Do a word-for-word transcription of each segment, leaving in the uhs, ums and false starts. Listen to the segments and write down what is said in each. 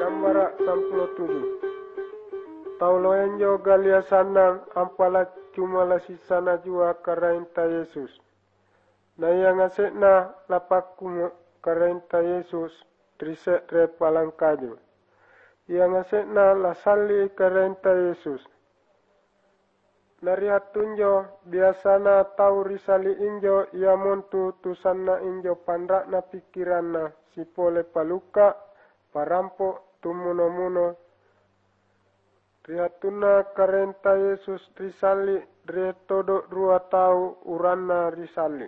Gambara sampulo tujuh. Taulo enjo galia sanang ampala cuma la sisana jua karainta Yesus. Na yang asekna lapaku karainta Yesus trisek re palang kayu. Yang asekna la sali karainta Yesus. Narihat tunjo biasana tau risali injo ia montu tusanna injo pandrakna pikiranna sipole paluka parampo tumuno-muno. Rihatuna karenta Yesus risali retodo rua tau uranna risali.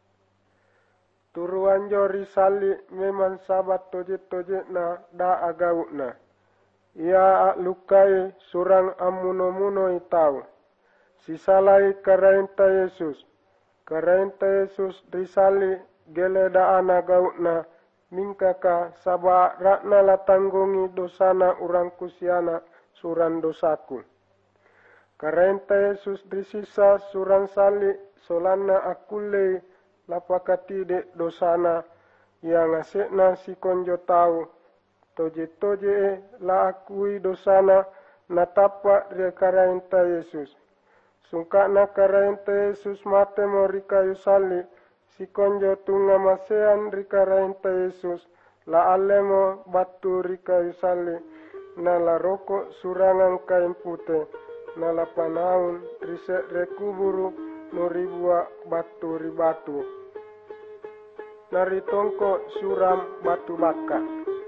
Turuanjo risali memang sabat toje-toje na da agaukna. Ia lukai surang amuno-muno itau. Sisalai karenta Yesus. Karenta Yesus risali gele da anagaukna. Mingkaka sabak rakna latanggungi dosana urang kusiana suran dosaku. Karenta Yesus disisa surang sali solana akule lapakatide dosana yang asekna si konjo tau. Toje-toje la akui dosana natapa ria karenta Yesus. Sungkakna karenta Yesus mate mo rikayu sali. Si konjo tunga masean rika rainta Yesus, la alemo batu rika yusali, na la rokok surangan kain putih, na la panaun risek rekuburu no ribua batu ribatu. Nari tongko suram batu baka.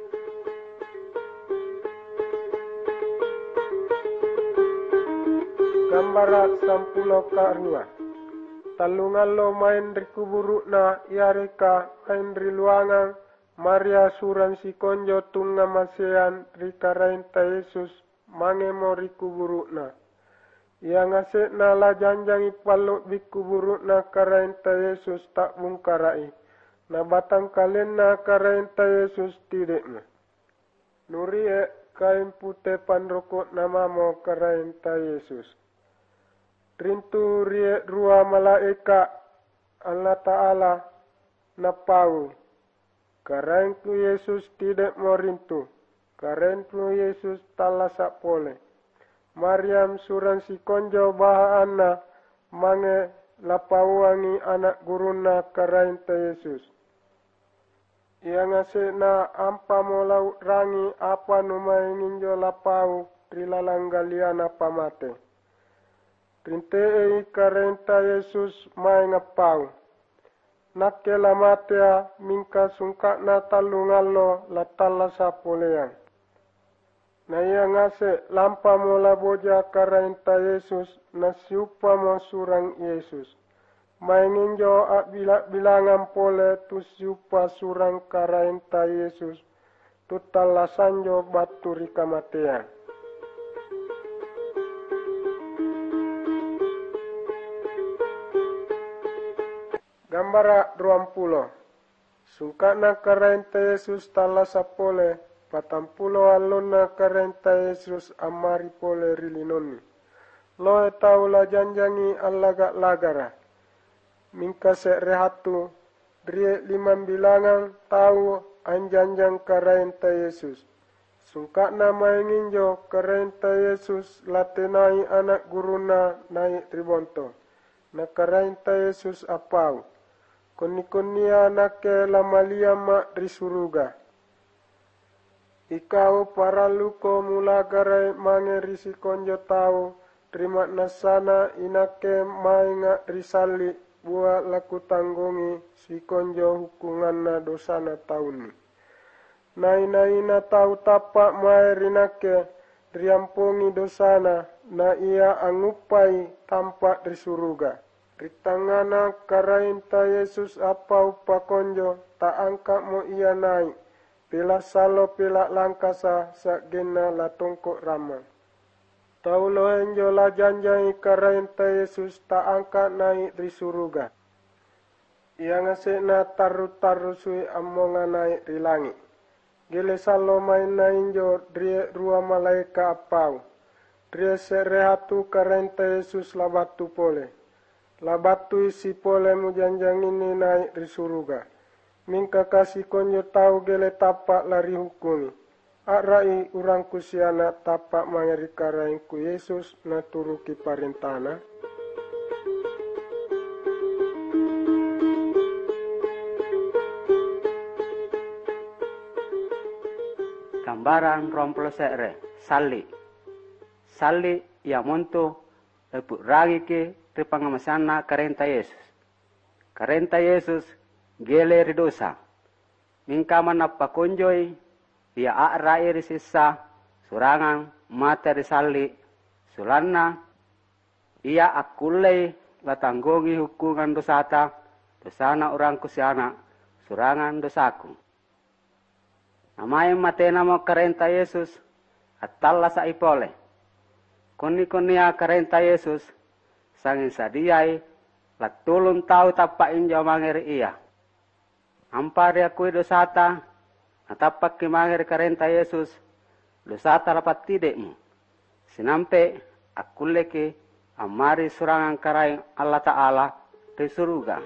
Gambara sampulo karua. Talungan lo main rikuburu na iareka main riluangan Maria suran si konjo tunga masean rika rainta Yesus mangemo rikuburu na. Ia ngasek na la janjang ipalo bikuburu na karainta Yesus tak bungkarai. Na batang kalen na karainta Yesus tidak na. Nuri e kain putih pandrokot namamo karainta Yesus. Rintu rie rua malaika Allah Ta'ala napau. Karentu Yesus tidak mau rintu. Karentu Yesus talasak pole. Maryam suran si konjo bahaana mange lapauangi anak guruna karenta Yesus. Ia ngase na ampa molau rangi apa numai nginjo lapau trilalang galiana pamate. Rintei karenta Yesus mai ngapau. Nakela matea mingka sungkakna talungallo latala sapoleang. Na ia ngase lampa mola boja karenta Yesus na siupa mo surang Yesus. Mai nginjo ak bilangan pole tu siupa surang karenta Yesus. Tutala sanjo batu rika mateang. Gambara dua puluh. Sungkakna karenta Yesus tala sapole, patampulo alona karenta Yesus amari pole rilinoni. Loe tau la janjangi alaga lagara. Mingka se rehatu, drie limam bilangan tau anjanjang karenta Yesus. Sungkakna mainginjo karenta Yesus latenai anak guruna naik ribonto. Na karenta Yesus apau. Koni-konia nake lamalia mak risuruga. Ikau para luko mulagarai mange risi konjo tau. Terima nasana inake mainga risali buat laku tanggungi si konjo hukunganna dosana tauni. Nai-naina tau tapak mae rinake riampungi dosana na ia angupai tampak risuruga. Ritangana karainta Yesus apa upa konjo tak angkat mo ia naik. Pila salo pila langkasa sak gena la tongkok rama. Taulo enjo la janjai karainta Yesus tak angkat naik risuruga. Ia ngasih na taru-taru sui amonga naik rilangi. Gile salo main na injo drie rua malaika apau. Drie serehatu karainta Yesus labatu pole. Labatu isi pole mujanjang ini naik risuruga. Mingka kasih konyo tau gele tapak lari hukumi. Arai urang kusiana tapak mangeri karaing ku Yesus na turuki parintana. Gambaran romplo sekre, sali. Sali ia monto lepu ragi ke ripangamasana karenta Yesus. Karenta Yesus gele ridosa. Mingkaman apa konjoi ia akrai risisa surangan mata risali sulanna ia akulei latanggongi hukuman dosata dosana orang kusiana surangan dosaku. Namai matena mo karenta Yesus atalla sa ipole. Koni-konia karenta Yesus sangin sadiai latulun tau tapak injo mangeri iya. Ampari aku dosata natapak ki mangeri karenta Yesus dosata lapat tidekmu. Sinampe aku leke amari surangan karai Allah Ta'ala di surga.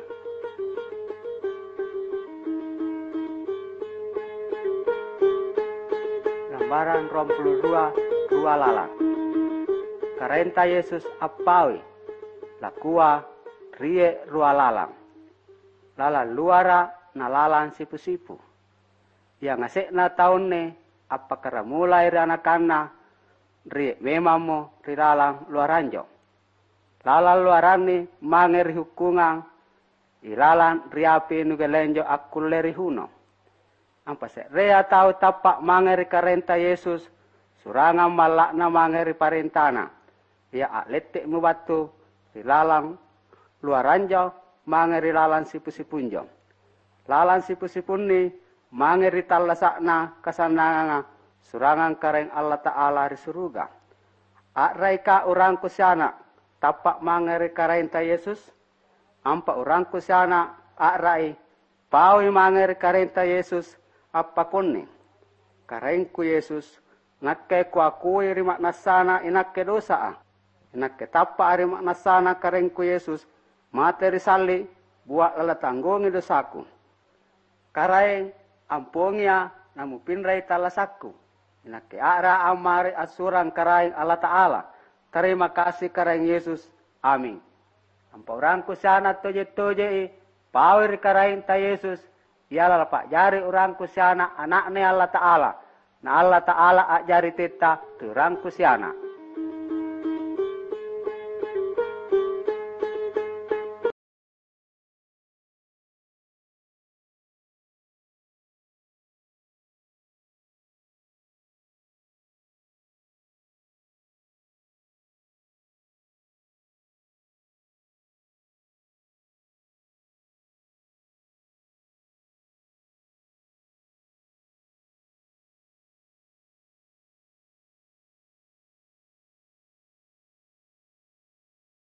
Gambaran rompulu dua dua lalang. Karenta Yesus apawi lakua rie rua lalang. Lala luara na lalang sipu-sipu. Yang ngasek na tahun ne apa kara mulai ri anak-anak rie memamo ri lalang luaranjo. Lala luarani mangeri hukungang ilalan riapi nugelenjo akuleri huno. Ampa se rea tau tapak mangeri karenta Yesus surangan malakna mangeri parentana. Ia atletik mubatu rilalang luaranjo mangeri lalan sipu-sipunjo. Lalan sipu-sipun ni mangeri talasakna kasananga surangan kareng Allah Ta'ala di surga. Akraika urang kusyana tapak mangeri karenta Yesus. Ampa urang kusyana akrai pawi mangeri karenta Yesus apa kone. Karengku Yesus nakke kuakui rimak nasana inakke dosa. Inakke tapak rimak nasana karengku Yesus materi sali buat lalatanggongi dosaku. Karaeng ampungia namu pinrai talasaku. Inakke ara amari asurang karaeng Allah Ta'ala. Terima kasih karaeng Yesus. Amin. Ampa urangku sana toje-toje pawir karaeng ta Yesus. Ialah pak jari urangku sana anaknya Allah Ta'ala. Na Allah Ta'ala ajari teta turangku sana.